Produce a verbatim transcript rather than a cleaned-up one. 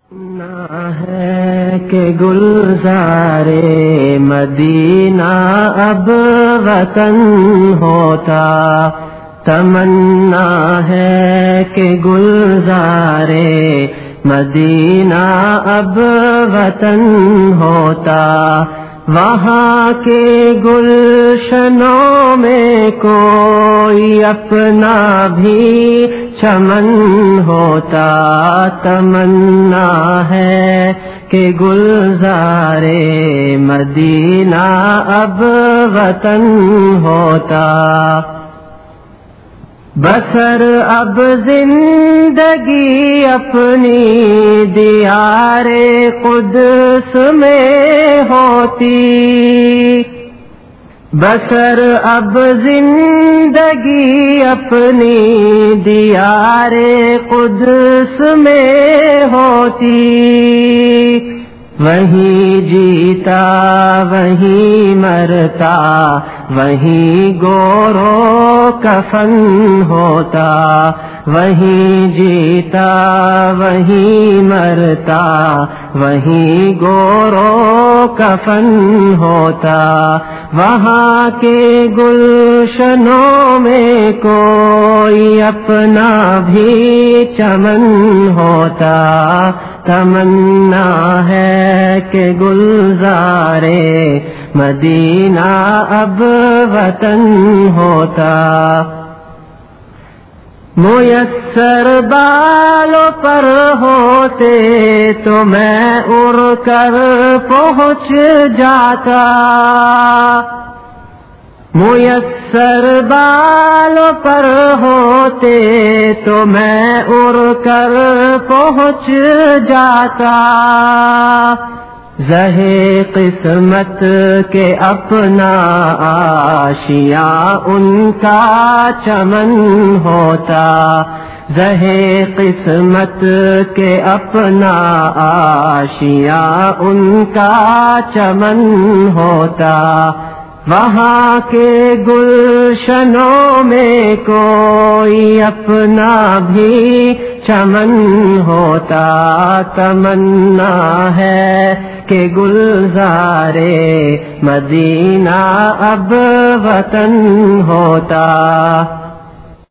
تمنا ہے کہ گلزارے مدینہ اب وطن ہوتا، تمنا ہے کہ گلزارے مدینہ اب وطن ہوتا، وہاں کے گلشنوں میں کوئی اپنا بھی چمن ہوتا، تمنا ہے کہ گلزارے مدینہ اب وطن ہوتا، بسر اب زندگی اپنی دیار قدس میں ہوتی، بسر اب زندگی اپنی دیار قدس میں ہوتی، وہیں جیتا وہیں مرتا وہیں گورو کفن ہوتا، وہیں جیتا وہیں مرتا وہیں گورو کفن ہوتا، وہاں کے گلشنوں میں کوئی اپنا بھی چمن ہوتا، تمنا ہے کہ گلزارے مدینہ اب وطن ہوتا، میسر بالوں پر ہوتے تو میں اڑ کر پہنچ جاتا، میسر بالوں پر ہوتے تو میں اڑ کر پہنچ جاتا، زہے قسمت کے اپنا آشیاں ان کا چمن ہوتا، زہے قسمت کے اپنا آشیاں ان کا چمن ہوتا، وہاں کے گلشنوں میں کوئی اپنا بھی چمن ہوتا، تمنا ہے کہ گلزارے مدینہ اب وطن ہوتا۔